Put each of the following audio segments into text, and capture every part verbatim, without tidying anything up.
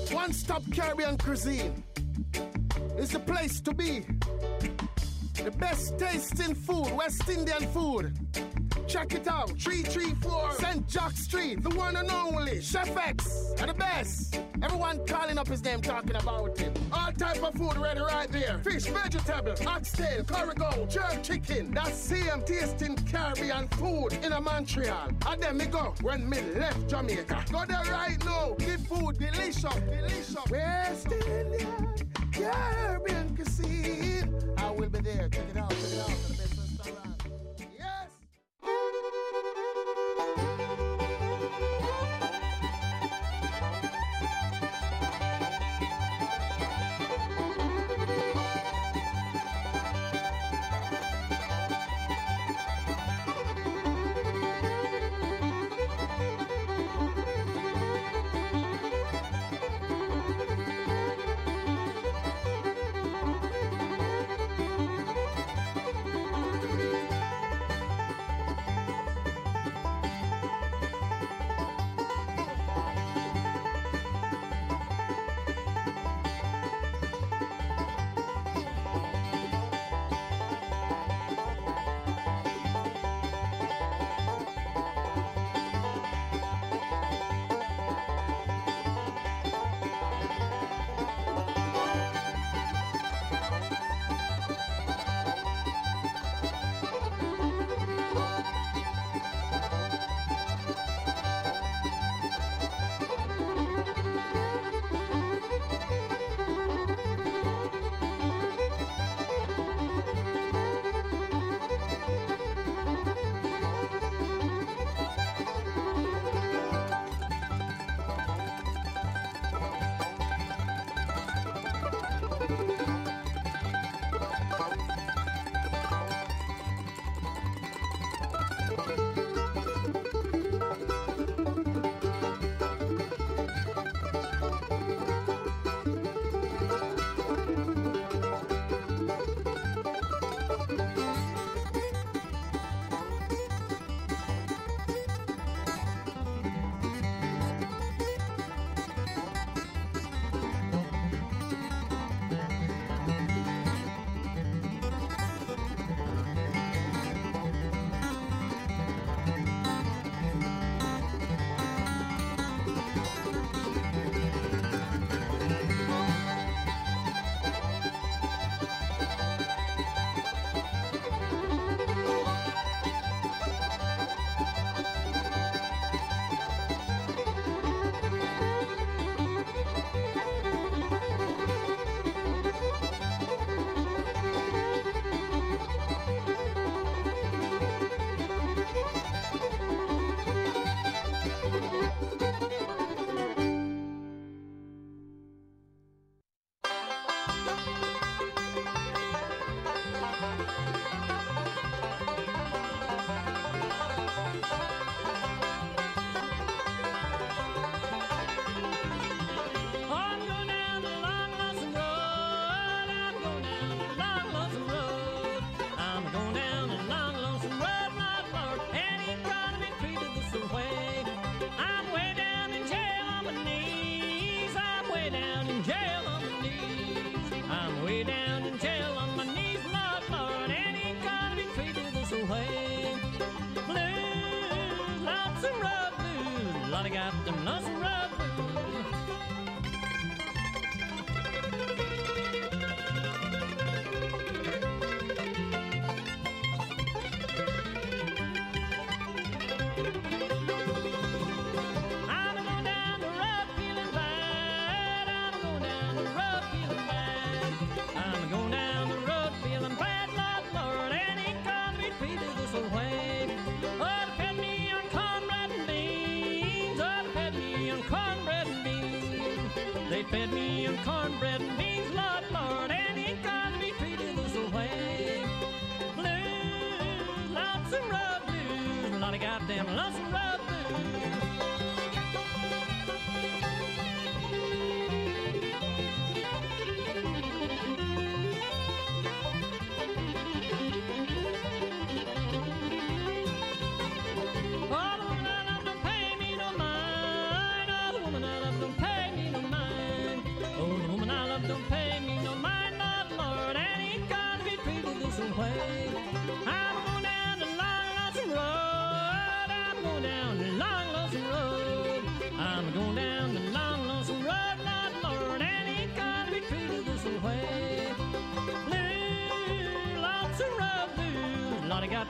One Stop Caribbean Cuisine is the place to be. The best tasting food, West Indian food. Check it out, three three four Saint Jack Street, the one and only Chef X, are the best. Everyone calling up his name, talking about him. All type of food ready right there. Fish, vegetable, oxtail, curry jerk chicken. That's same tasting Caribbean food in a Montreal. And then me go when me left Jamaica. Go there right now, the food delicious, delicious. West Indian Caribbean cuisine. I will be there, check it out, check it out, the best restaurant. Yes.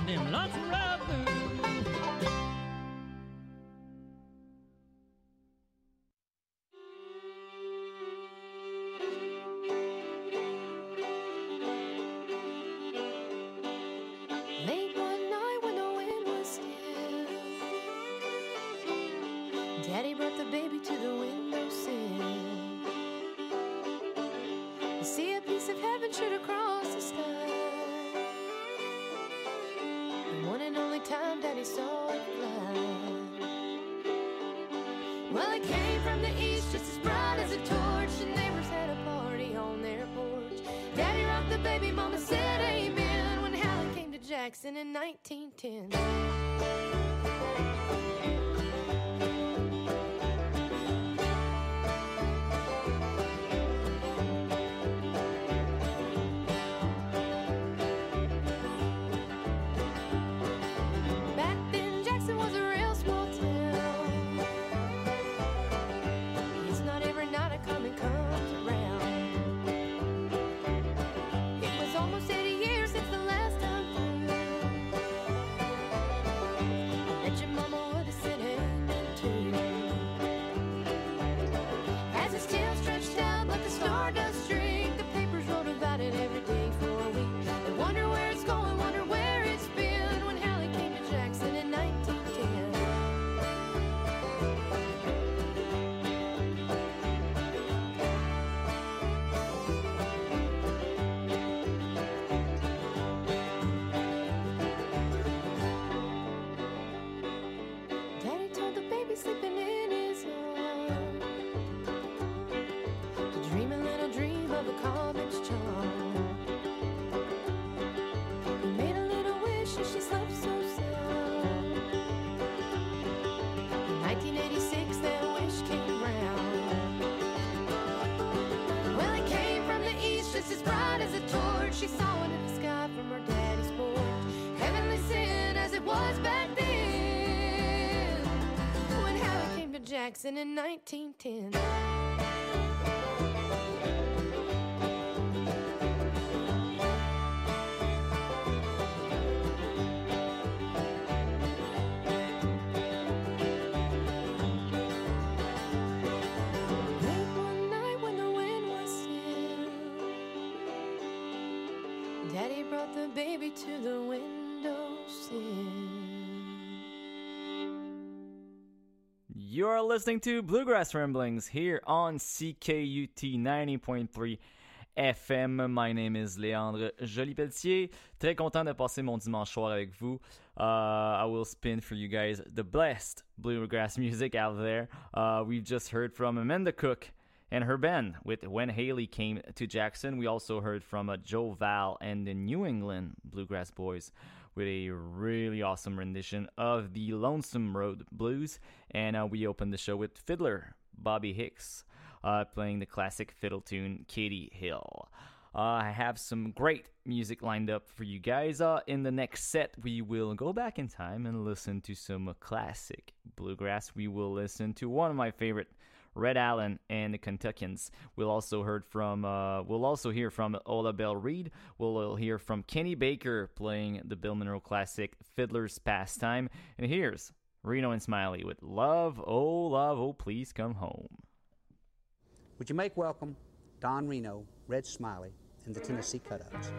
them lonesome love blues. Late one night when the wind was still, Daddy brought the baby to the windowsill. You see a piece of heaven shoot across the sky, the one and only time Daddy saw it fly. Well, it came from the east just as bright as a torch. The neighbors had a party on their porch. Daddy rocked the baby, Mama said amen when Hallie came to Jackson in nineteen ten. Back then, Jackson was a real small town. It's not every night a comet comes around. It was almost eighty years since the last time through. I bet your mama would have said amen too. As it still stretched out like the stardust streak, the papers wrote about it every day for a week. They wonder where it's going, wonder where it's been when Hallie came to Jackson in nineteen ten. Daddy told the baby sleeping in his arms to dream a little dream of a comet's charm. He made a little wish and she slept so sound. In nineteen eighty-six that wish came round. Well, it came from the east just as bright as a torch. She saw it in the sky from her daddy's porch. Heavenly sent as it was back then when Hallie came to Jackson in nineteen ten. Late one night when the wind was still, Daddy brought the baby to the windowsill. You're listening to Bluegrass Ramblings here on C K U T ninety point three F M. My name is Léandre Joly-Pelletier. Très content de passer mon dimanche soir avec vous. Uh, I will spin for you guys the best bluegrass music out there. Uh, we've just heard from Amanda Cook and her band with When Haley Came to Jackson. We also heard from uh, Joe Val and the New England Bluegrass Boys with a really awesome rendition of the Lonesome Road Blues. And uh, we opened the show with fiddler Bobby Hicks uh, playing the classic fiddle tune Katie Hill. Uh, I have some great music lined up for you guys. Uh, in the next set, we will go back in time and listen to some classic bluegrass. We will listen to one of my favorite, Red Allen and the Kentuckians. We'll also heard from. Uh, we'll also hear from Ola Belle Reed. We'll hear from Kenny Baker playing the Bill Monroe classic "Fiddler's Pastime." And here's Reno and Smiley with "Love, Oh Love, Oh Please Come Home." Would you make welcome Don Reno, Red Smiley, and the Tennessee Cutouts?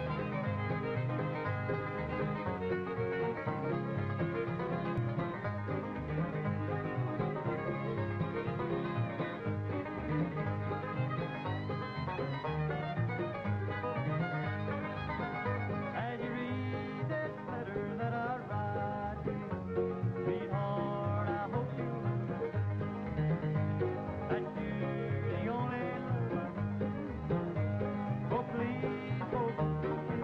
As you read this letter that I write you, sweetheart, I hope you know that you're the only one. Oh, please, oh,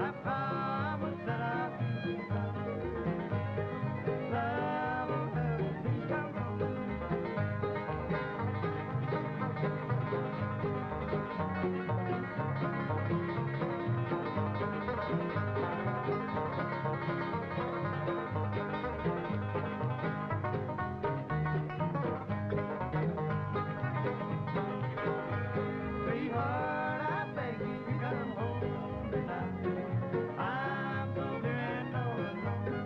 promise that I'll keep it. Love will never please come home. Sweetheart, I beg you to come home tonight. I'm so very alone.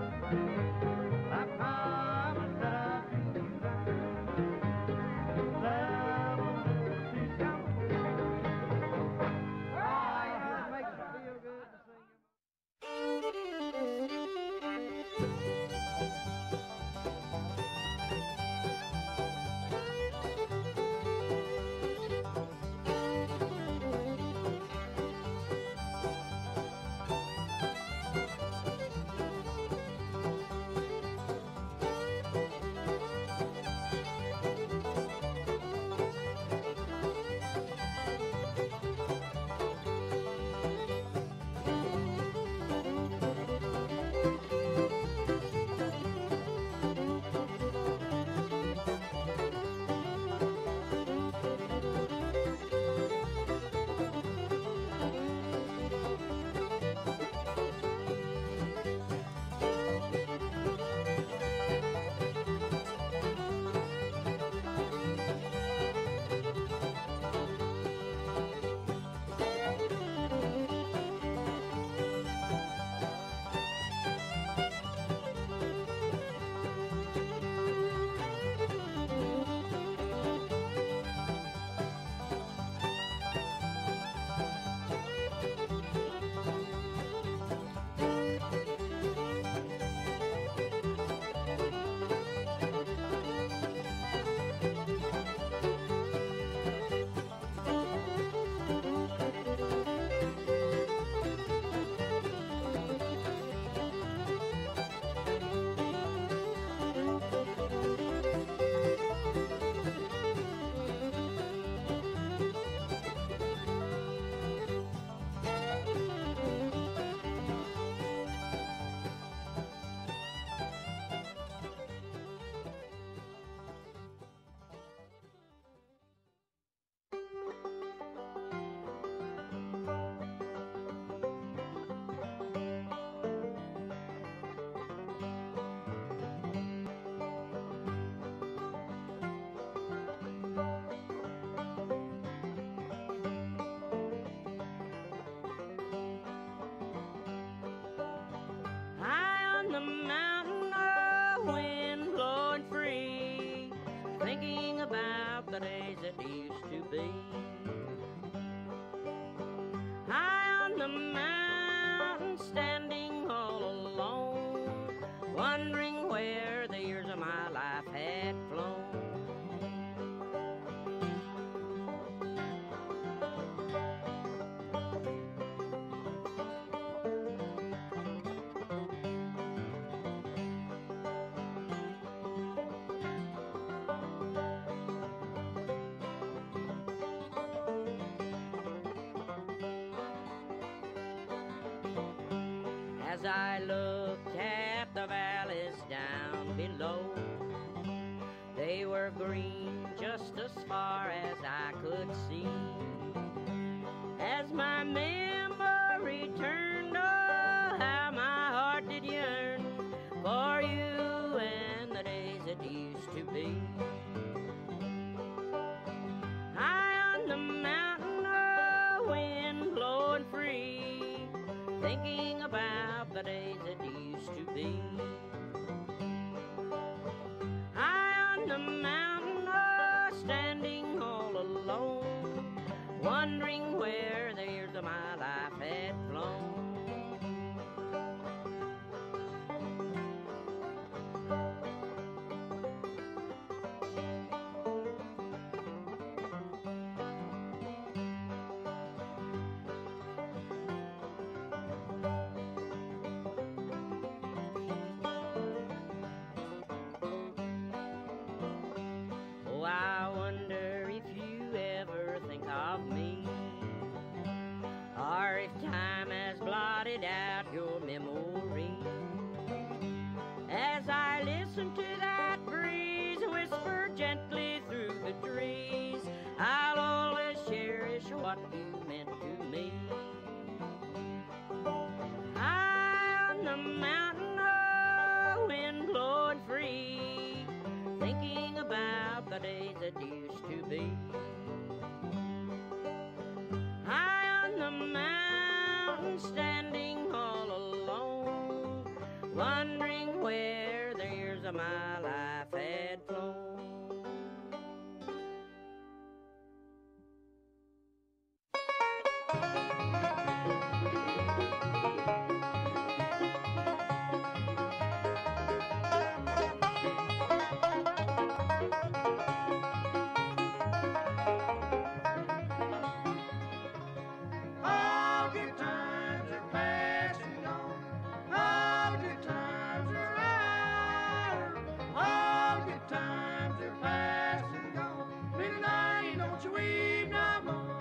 I promise that I'll treat you right. Love will never please come home. Ah, it makes me feel good to sing. High on the mountain, a wind blowing free, thinking about the days that used to be. High on the mountain, standing all alone, wondering where the years of my life had flown. As I looked at the valleys down below, they were green just as far as I could see. As my memory turned, oh, how my heart did yearn for you and the days that used to be. High on the mountain, a wind blowing free, thinking about the days that used to be. High on the mountain, oh, standing all alone, wondering where the years of my life had flown. Oh, I wonder if of me, or if time has blotted thinking about the days that used to be. High on the mountain, standing all alone, wondering where the years of my life had flown. All good times are past and gone. All good times are out. All good times are past and gone. Little Nanny, don't you weep no more.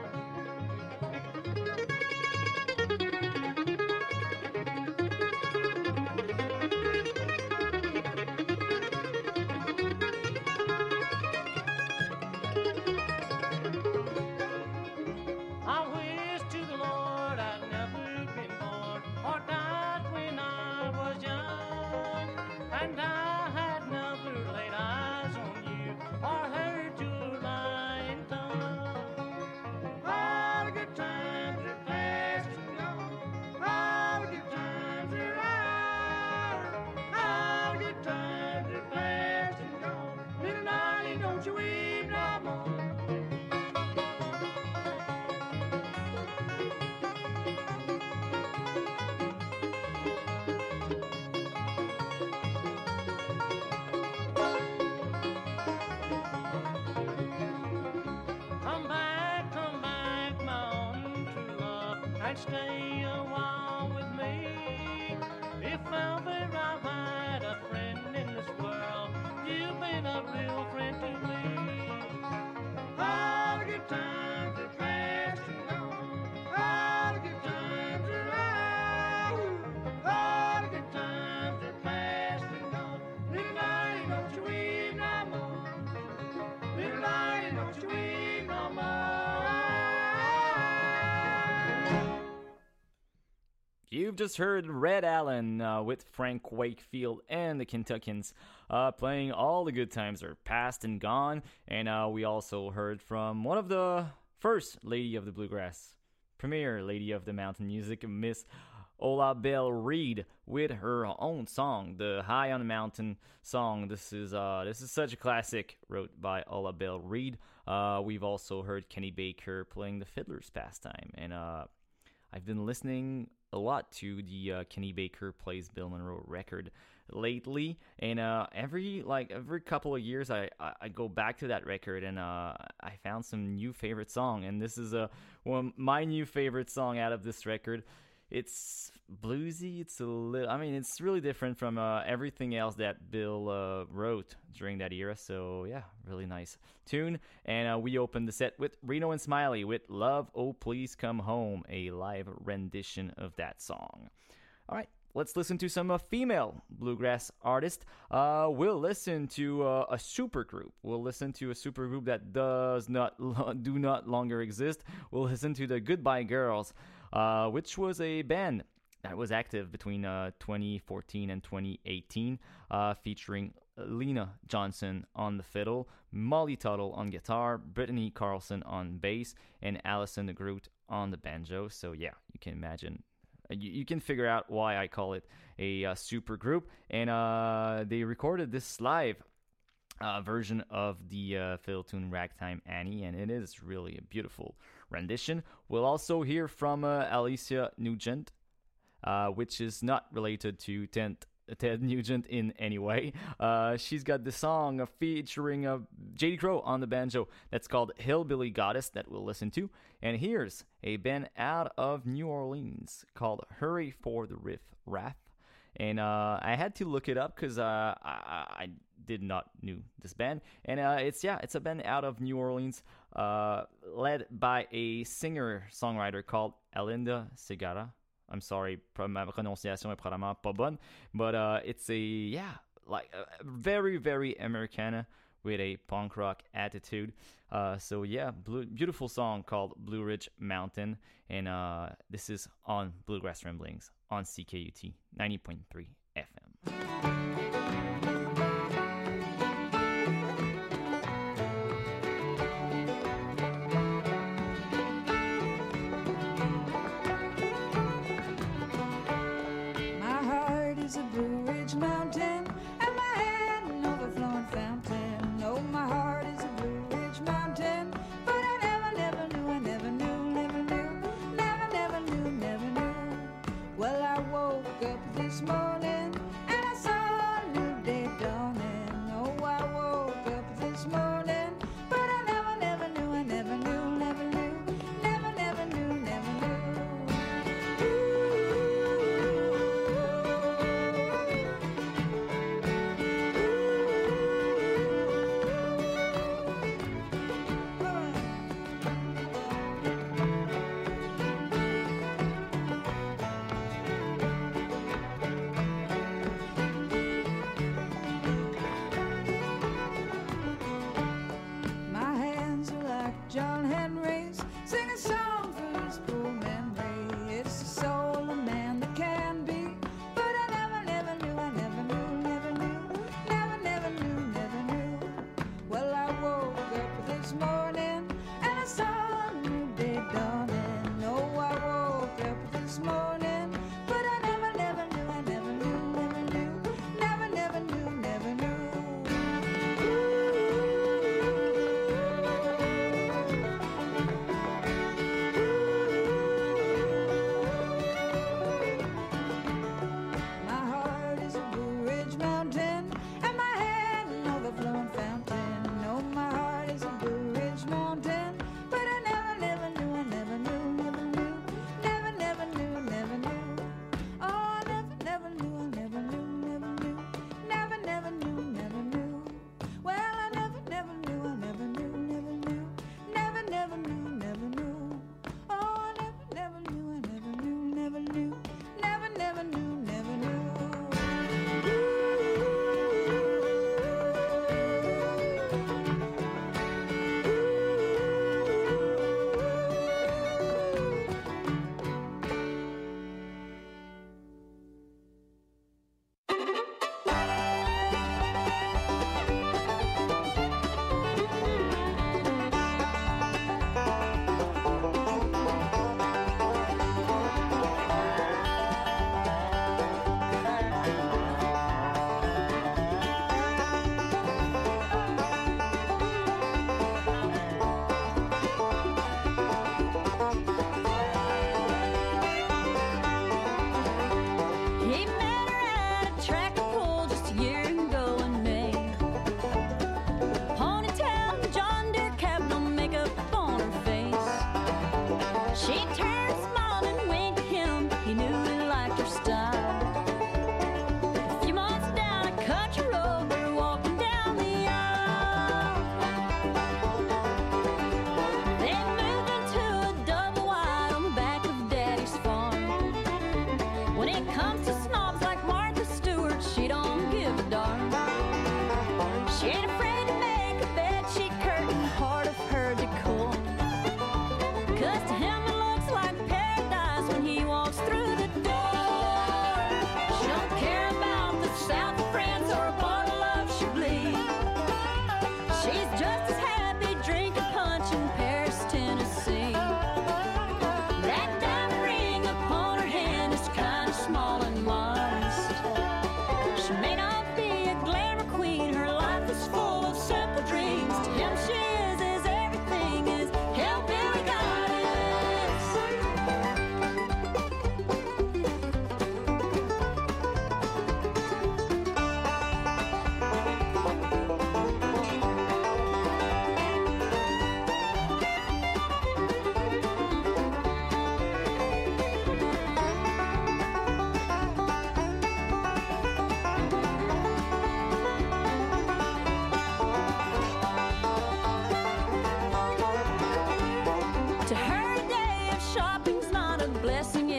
I wish to the Lord I'd never been born or died when I was young, and I had never laid eyes on you or heard your lying tongue. All the good times are past and gone. All the good times are out. All the good times are past and gone. Little darling, don't you weep no more. Come back, come back, my own true love, and stay a while with me. If ever I've had a friend in this world, you've been a real friend to me. All the good times are past and gone. All the good times are out. All the good times are past and gone. Little darling, don't you weep no more. Little darling, don't you weep no more. You've just heard Red Allen uh, with Frank Wakefield and the Kentuckians uh, playing All the Good Times Are Past and Gone. And uh, we also heard from one of the first Lady of the Bluegrass, premier Lady of the Mountain Music, Miss Ola Belle Reed, with her own song, the High on the Mountain song. This is uh, this is such a classic, wrote by Ola Belle Reed. Uh, we've also heard Kenny Baker playing the Fiddler's Pastime, and uh, I've been listening a lot to the uh, Kenny Baker Plays Bill Monroe record lately, and uh, every like every couple of years I, I, I go back to that record, and uh, I found some new favorite song, and this is a one my new favorite song out of this record. It's bluesy. It's a little. I mean, it's really different from uh, everything else that Bill uh, wrote during that era. So yeah, really nice tune. And uh, we opened the set with Reno and Smiley with "Love, Oh Please Come Home," a live rendition of that song. All right, let's listen to some uh, female bluegrass artists. Uh, we'll listen to uh, a super group. We'll listen to a super group that does not do not longer exist. We'll listen to the Goodbye Girls. Uh, which was a band that was active between uh, twenty fourteen and twenty eighteen, uh, featuring Lena Johnson on the fiddle, Molly Tuttle on guitar, Brittany Carlson on bass, and Alison DeGroot on the banjo. So yeah, you can imagine, you, you can figure out why I call it a uh, super group. And uh, they recorded this live uh, version of the uh, fiddle tune Ragtime Annie, and it is really a beautiful rendition. We'll also hear from uh, Alicia Nugent, uh, which is not related to Ted, Ted Nugent in any way. Uh, she's got the song featuring uh, J D Crowe on the banjo that's called Hillbilly Goddess that we'll listen to. And here's a band out of New Orleans called Hurry for the Riff Raff. And uh, I had to look it up because uh, I, I did not knew this band. And uh, it's yeah, it's a band out of New Orleans, uh, led by a singer-songwriter called Alinda Segarra. I'm sorry, ma prononciation est probablement pas bonne, but uh, it's a yeah, like a very very Americana with a punk rock attitude. Uh, so yeah, blue, beautiful song called Blue Ridge Mountain, and uh, this is on Bluegrass Ramblings on C K U T ninety point three F M.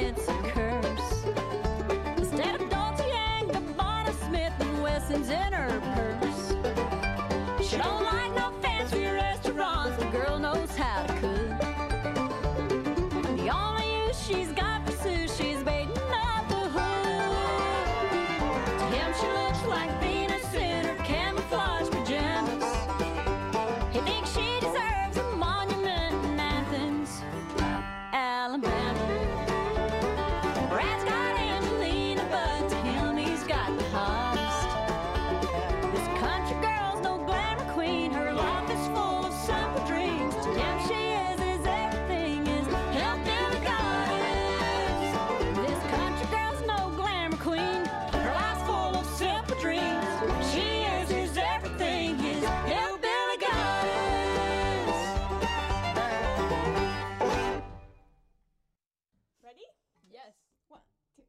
it's a curse. Instead of Dolce and Gabbana, Smith and Wesson's in her purse. She don't like no fancy restaurants, the girl knows how to cook. The only use she's got for sushi's baiting up the hook. To him she looks like Venus in her camouflage pajamas. He thinks she deserves a monument in Athens, Alabama. Brad's got Angelina, but to him he's got the hottest. This country girl's no glamour queen, her life is full of simple dreams. To him she is, is everything, is hillbilly goddess. This country girl's no glamour queen, her life's full of simple dreams. She is, is everything, is hillbilly goddess. Ready? Yes. One, two.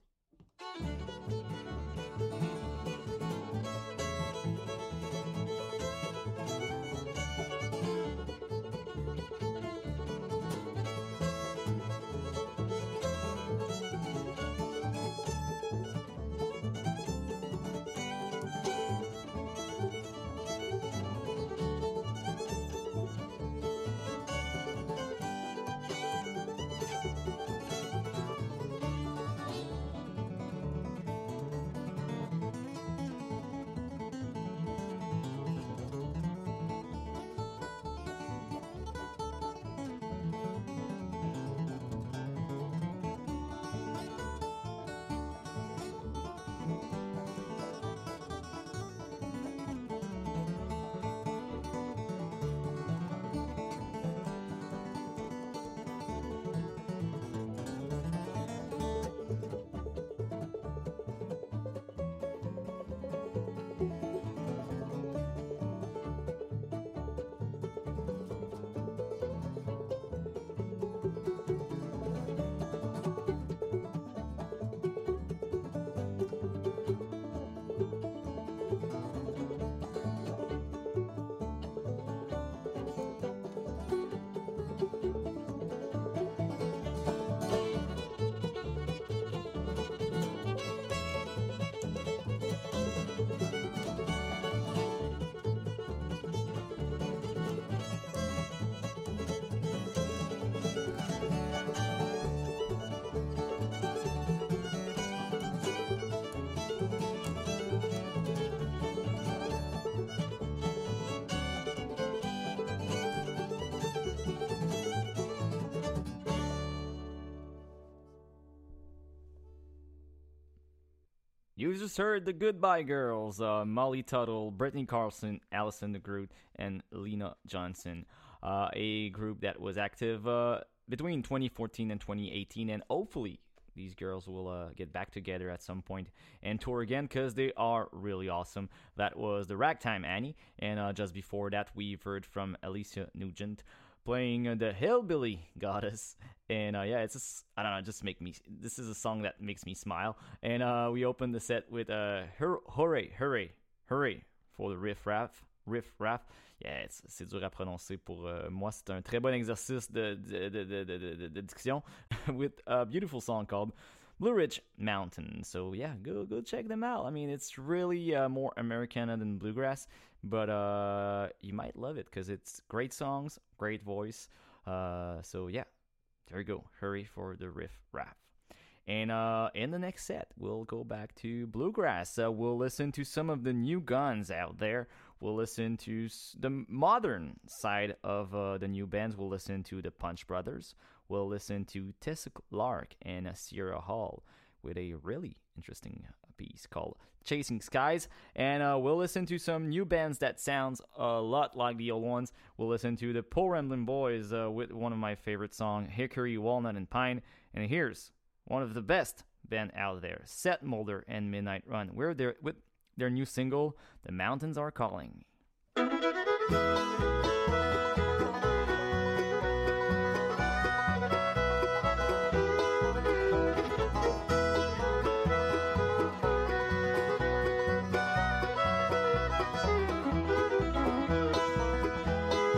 You just heard the Goodbye Girls, uh, Molly Tuttle, Brittany Carlson, Alison DeGroot, and Lena Johnson. Uh, a group that was active uh, between twenty fourteen and twenty eighteen, and hopefully these girls will uh, get back together at some point and tour again because they are really awesome. That was the Ragtime Annie, and uh, just before that we've heard from Alicia Nugent playing uh, the Hillbilly Goddess. And uh, yeah, it's just, I don't know, just make me, this is a song that makes me smile. And uh, we opened the set with uh, hur- Hooray, Hooray, Hooray for the Riff Raff. Riff Raff. Yeah, it's, c'est dur à prononcer pour uh, moi. C'est un très bon exercice de, de, de, de, de, de, de diction with a beautiful song called Blue Ridge Mountain. So yeah, go go check them out. I mean, it's really uh, more Americana than bluegrass, but uh, you might love it because it's great songs, great voice. Uh, so yeah, there you go. Hurry for the Riff Raff. And uh, in the next set, we'll go back to bluegrass. Uh, we'll listen to some of the new guns out there. We'll listen to the modern side of uh, the new bands. We'll listen to the Punch Brothers. We'll listen to Tessa Lark and Sierra Hall with a really interesting piece called Chasing Skies. And uh, we'll listen to some new bands that sounds a lot like the old ones. We'll listen to the Paul Ramblin' Boys uh, with one of my favorite songs, Hickory, Walnut, and Pine. And here's one of the best band out there, Seth Mulder and Midnight Run. We're there with their new single, The Mountains Are Calling.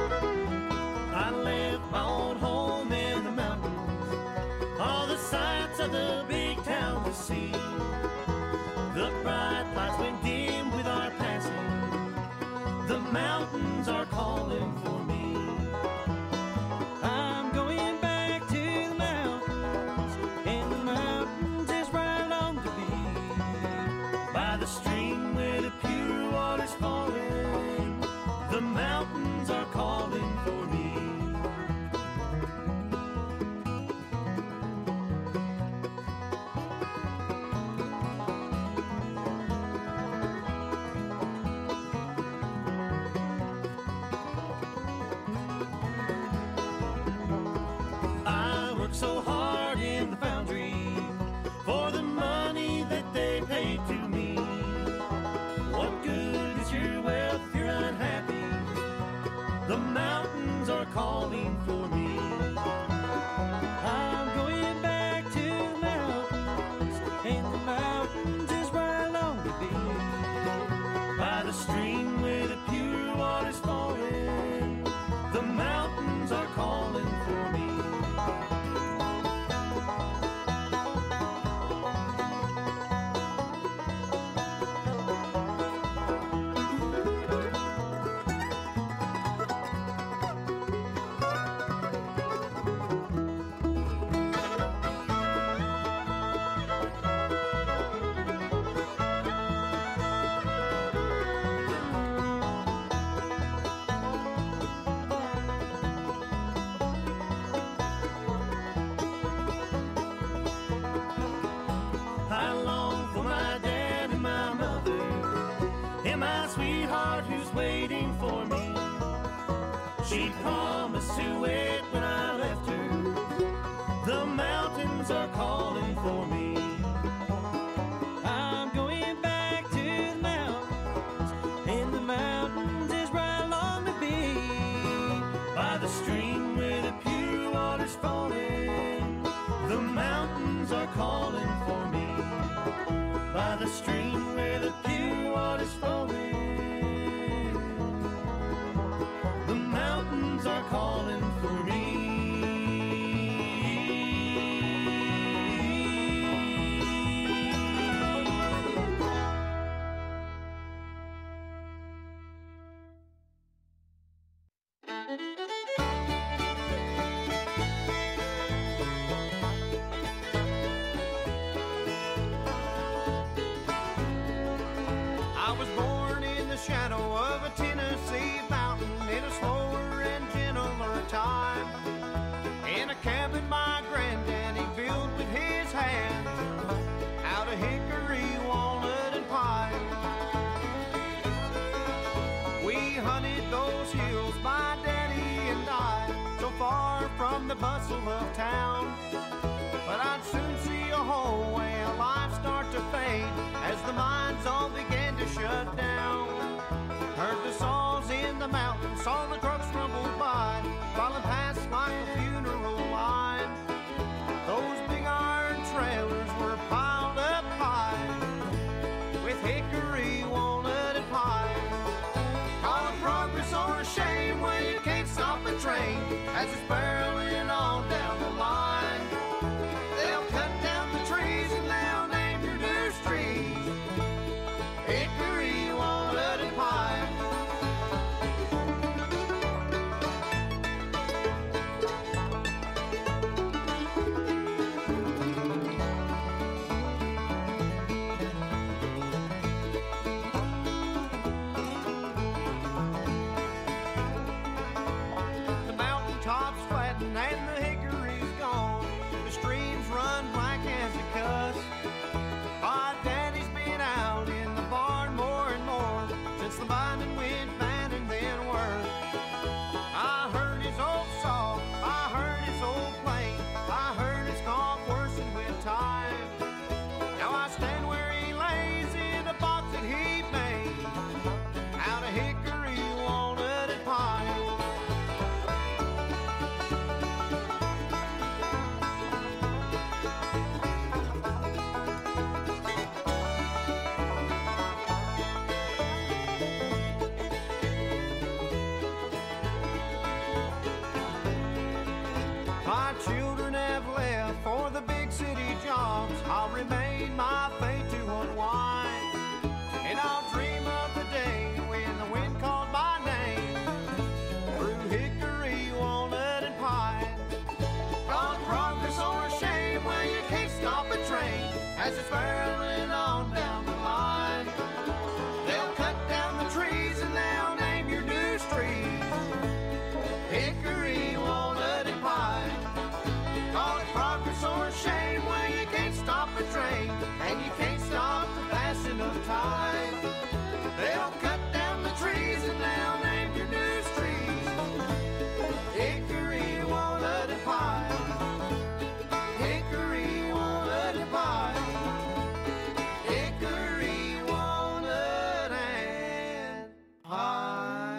I left my old home in the mountains. All the sights of the big town to see. The bright lights went dim with our passing. The mountains are calling for me. I'm going back to the mountains, and the mountains is where I long to be. By the stream where the pure water's falling, the mountains are calling for me. So hard in the foundry for the money that they paid to me. What good is your wealth if you're unhappy? The mountains are calling for me. I'm going back to the mountains, and the mountains is where I long to be. By the stream where the pure water's falling, the mountains are calling for me. Waiting for me. She promised to wait when I left her. The mountains are calling for me. I'm going back to the mountains, and the mountains is where I long to be. By the stream where the pure water's falling, the mountains are calling for me. By the stream where the pure water's falling, are calling for me. I was born in the shadow of a Tennessee mountain in a slower time, in a cabin my granddaddy built with his hands, out of hickory, walnut, and pine. We hunted those hills, my daddy and I, so far from the bustle of town. But I'd soon see a whole way of life start to fade as the mines all began to shut down. Heard the saws in the mountains, saw the trucks rumble by, crawling past like a funeral line. Those big iron trailers were piled up high with hickory, walnut, and pine. Call it progress or a shame when you can't stop a train as it's barreling on down the line. They'll cut down the trees and they'll name your new streets hickory, walnut, and pine. I'll remain my fate to unwind, and I'll dream of the day when the wind called my name through hickory, walnut, and pine. On progress or shame, well, you can't stop a train as it's barreling on down the line. They'll cut down the trees and they'll name your new streets hickory, walnut, and pine. Call it progress or shame, well, you can't stop a train, and you can't stop the passing of time. They'll cut down the trees and they'll name your new streets hickory, walnut, and pine. Hickory, walnut, and pine. Hickory, walnut, and pine.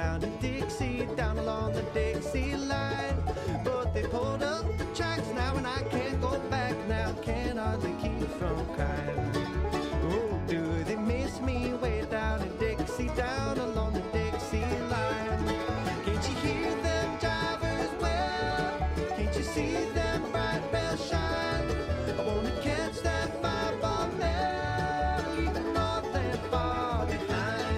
down in Dixie, down along the Dixie line. But they pulled up the tracks now and I can't go back now, can't hardly keep from crying. Oh, do they miss me way down in Dixie, down along the Dixie line? Can't you hear them drivers well? Can't you see them bright bells shine? I wanna catch that fireball there, leaving Northland far behind.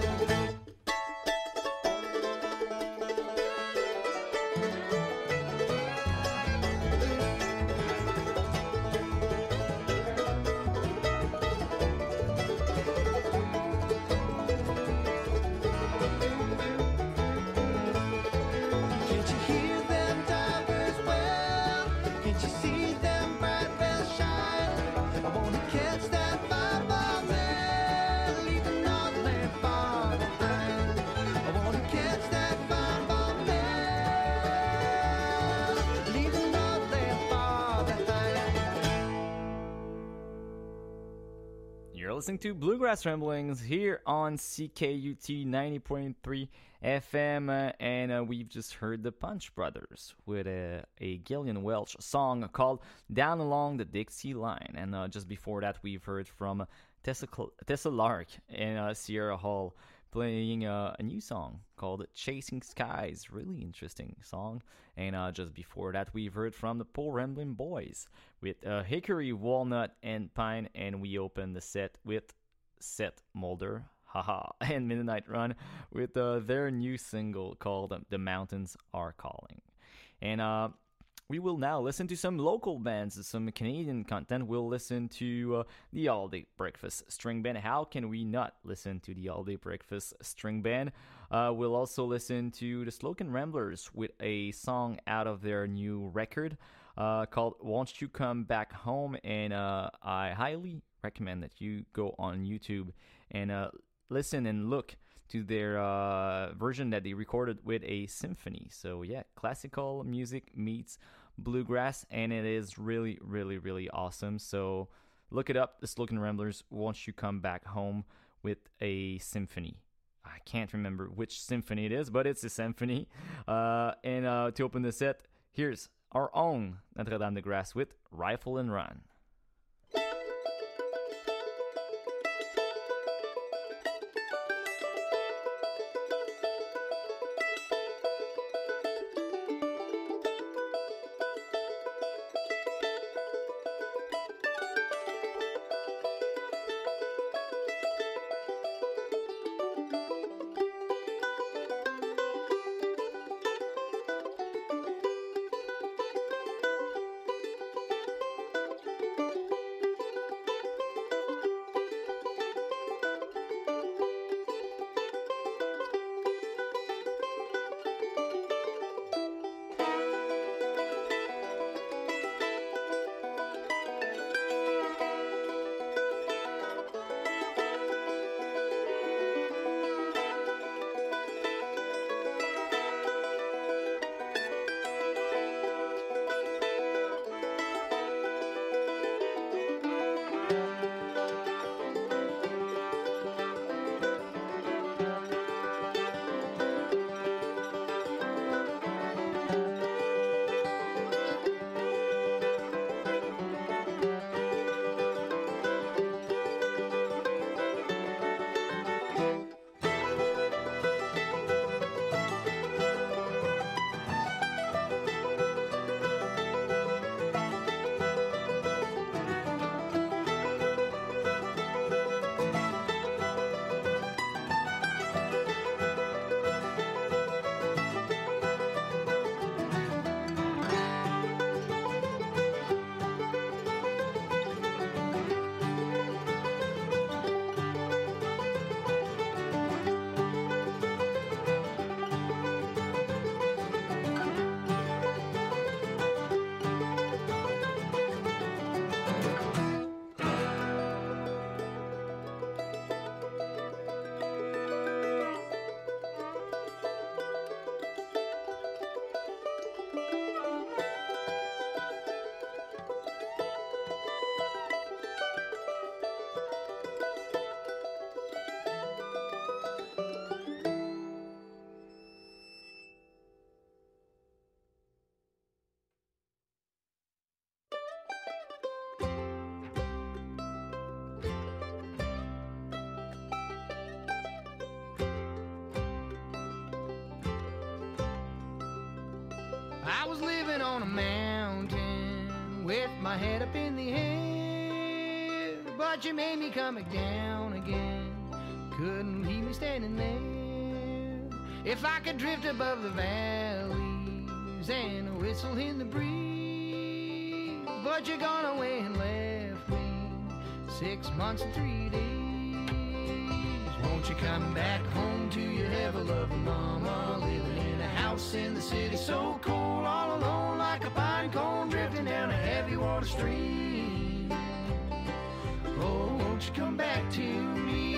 Can't you hear them drivers well? Can't you see them bright bells shine? I wanna catch that fireball there, leaving Northland far behind. I wanna catch that fireball there, leaving Northland far behind. You're listening to Bluegrass Ramblings here on C K U T ninety point three F M, uh, and uh, we've just heard the Punch Brothers with a, a Gillian Welch song called Down Along the Dixie Line. And uh, just before that, we've heard from Tessa, Cl- Tessa Lark and uh, Sierra Hall playing uh, a new song called Chasing Skies. Really interesting song. And uh, just before that, we've heard from the Poor Rambling Boys with uh, Hickory, Walnut, and Pine. And we opened the set with Seth Mulder, haha, and Midnight Run with uh, their new single called The Mountains Are Calling. And uh, we will now listen to some local bands, some Canadian content. We'll listen to uh, the All Day Breakfast String Band. How can we not listen to the All Day Breakfast String Band? Uh, we'll also listen to the Slocan Ramblers with a song out of their new record uh, called Won't You Come Back Home? And uh, I highly recommend that you go on YouTube and uh, listen and look to their uh, version that they recorded with a symphony. So yeah, classical music meets bluegrass, and it is really, really, really awesome. So look it up, the Slocan Ramblers, Won't You Come Back Home, with a symphony. I can't remember which symphony it is, but it's a symphony. Uh, and uh, to open the set, here's our own Notre Dame de Grace with Rifle and Run. Thank you. on a mountain with my head up in the air, but you made me come back down again. Couldn't leave me standing there. If I could drift above the valleys and a whistle in the breeze, but you're gone away and left me six months and three days. Won't you come back home to your ever-loving mama, living in a house in the city so cold, all alone like a pine cone drifting down a heavy water stream. Oh, won't you come back to me?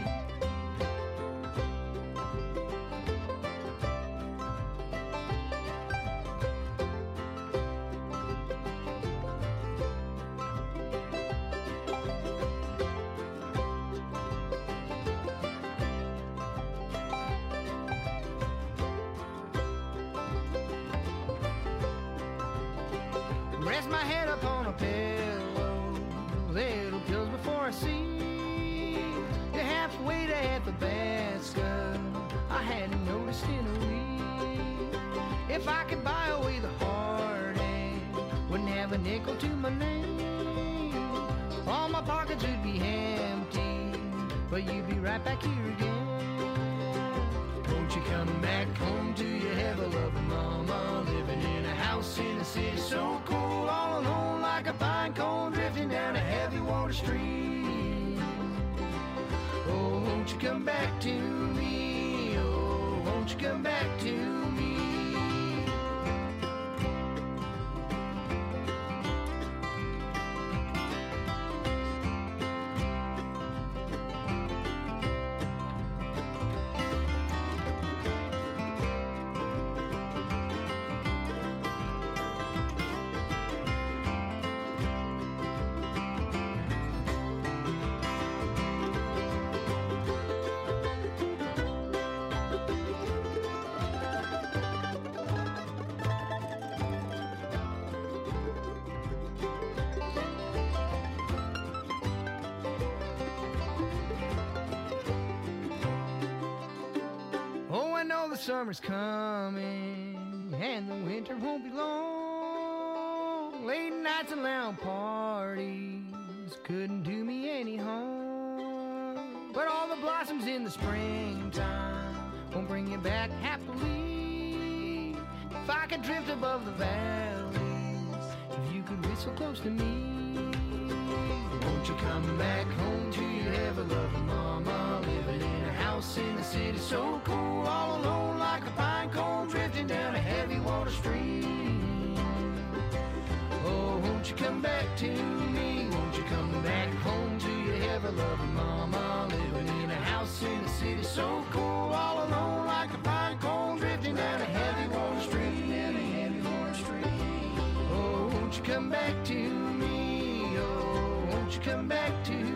Rest my head up on a pillow, little pills before I see you're halfway to Athabasca. I hadn't noticed in a week. If I could buy away the heartache, wouldn't have a nickel to my name. All my pockets would be empty, but you'd be right back here again. Won't you come back home to your ever-loving mama, living in a house in a city so cold, all alone like a pine cone drifting down a heavy water stream. Oh, won't you come back to me? Oh, won't you come back to me? Summer's coming and the winter won't be long. Late nights and loud parties couldn't do me any harm, but all the blossoms in the springtime won't bring you back happily. If I could drift above the valleys, if you could whistle close to me, won't you come back home to your ever-loving mama, living in a house in the city so cold, all alone like a pine cone drifting down a heavy water stream. Oh, won't you come back to me? Won't you come back home to your ever-loving mama, living in a house in the city so cold, all alone like a pine cone drifting down a heavy water stream. Heavy water stream. Oh, won't you come back to me? Oh, won't you come back to me?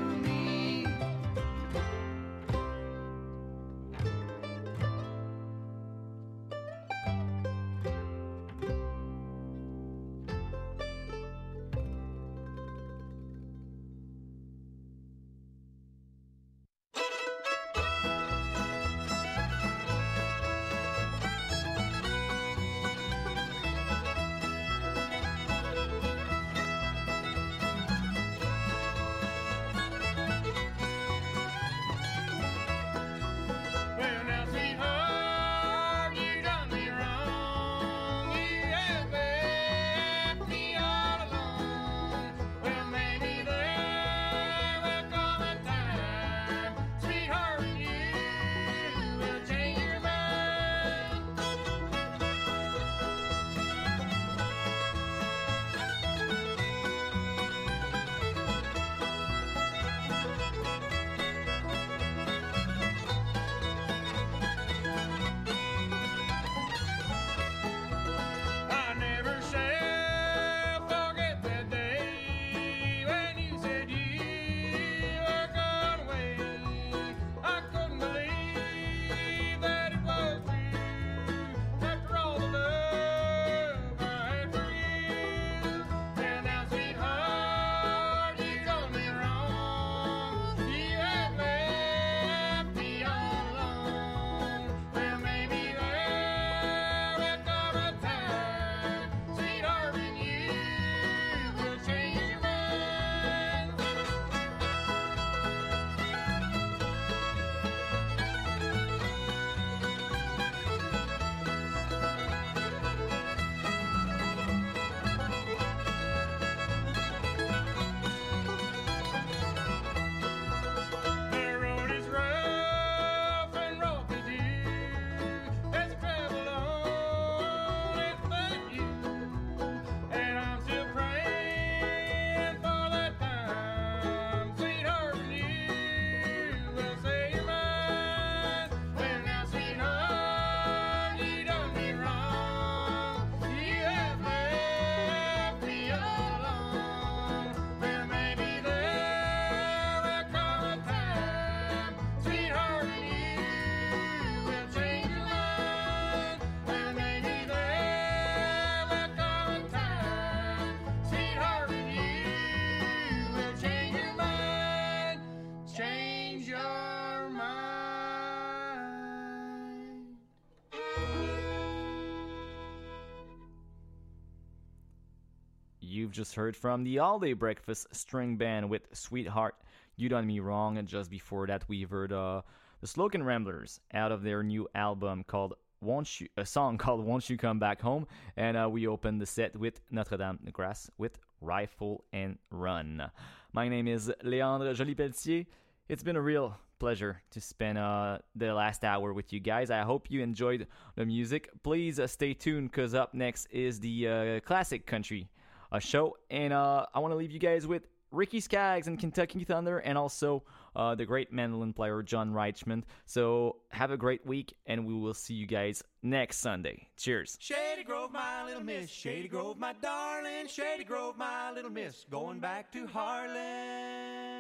we've just heard from the All Day Breakfast String Band with Sweetheart, You Done Me Wrong. And just before that, we've heard uh, the Slogan Ramblers out of their new album called Won't You, a song called Won't You Come Back Home. And uh, we opened the set with Notre Dame de Grâce with Rifle and Run. My name is Léandre Joly-Pelletier. It's been a real pleasure to spend uh, the last hour with you guys. I hope you enjoyed the music. Please uh, stay tuned, because up next is the uh, Classic Country uh, show. And uh, I want to leave you guys with Ricky Skaggs and Kentucky Thunder, and also uh, the great mandolin player John Reichman. So have a great week, and we will see you guys next Sunday. Cheers. Shady Grove, my little miss, Shady Grove, my darling, Shady Grove, my little miss, going back to Harlan.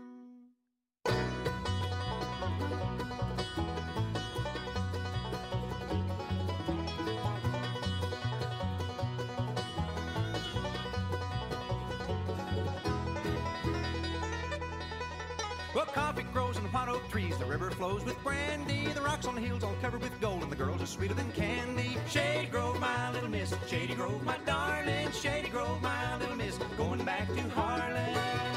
Well, coffee grows in the pot oak trees, the river flows with brandy, the rocks on the hills all covered with gold, and the girls are sweeter than candy. Shady Grove, my little miss, Shady Grove, my darling, Shady Grove, my little miss, going back to Harlan.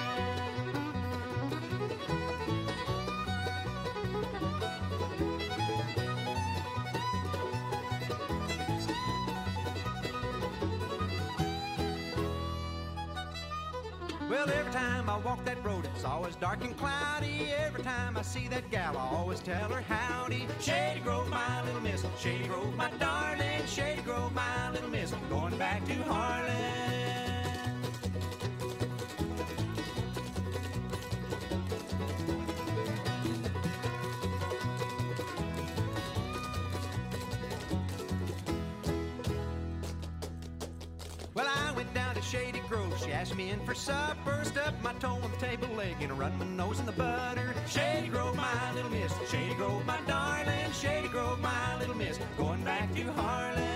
Well, every time I walk that road, it's always dark and cloudy. Every time I see that gal, I always tell her howdy. Shady Grove, my little miss, Shady Grove, my darling, Shady Grove, my little miss, going back to Harlan. Well, I went down to Shady Grove, she asked me in for supper, stubbed my toe on the table leg and run my nose in the butter. Shady Grove, my little miss, Shady Grove, my darling, Shady Grove, my little miss, going back to Harlan.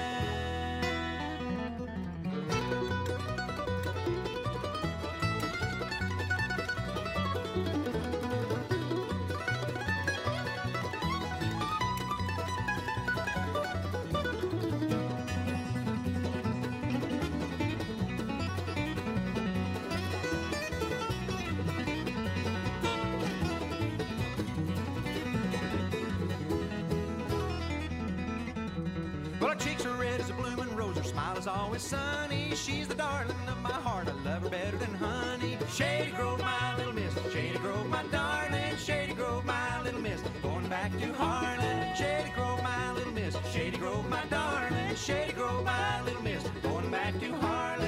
Always sunny, she's the darling of my heart, I love her better than honey. Shady Grove, my little miss, Shady Grove, my darling, Shady Grove, my little miss, going back to Harlan. Shady Grove, my little miss, Shady Grove, my darling, Shady Grove, my little miss, going back to Harlan.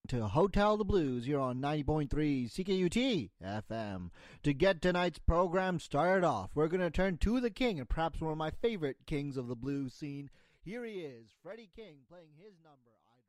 to Hotel the Blues here on ninety point three C K U T F M. To get tonight's program started off, we're going to turn to the king and perhaps one of my favorite kings of the blues scene. Here he is, Freddie King, playing his number.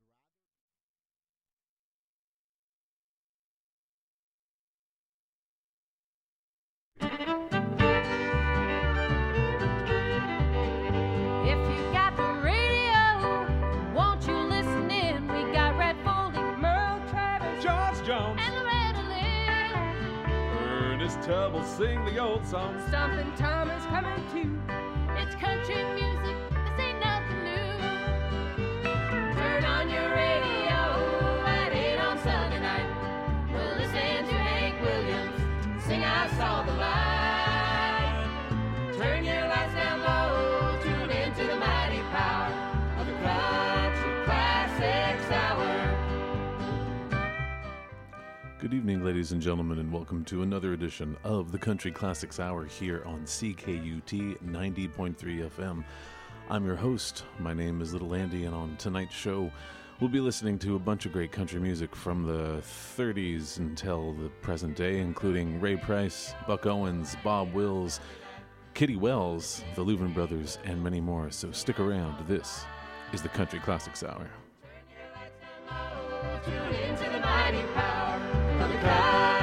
If you got the radio, won't you listen in? We got Red Foley, Merle Travis, George Jones, and Loretta Lynn. Ernest Tubb will sing the old songs. Stumpin' Tom is coming too. It's country music, this ain't nothing new. Turn on your radio at eight on Sunday night. We'll listen to Hank Williams sing I Saw the Light. Turn your lights down low, tune into the mighty power of the Country Classics Hour. Good evening, ladies and gentlemen, and welcome to another edition of the Country Classics Hour here on C K U T ninety point three F M. I'm your host. My name is Little Andy, and on tonight's show, we'll be listening to a bunch of great country music from the thirties until the present day, including Ray Price, Buck Owens, Bob Wills, Kitty Wells, the Louvin Brothers, and many more. So stick around. This is the Country Classics Hour. Tune into the mighty power of the Country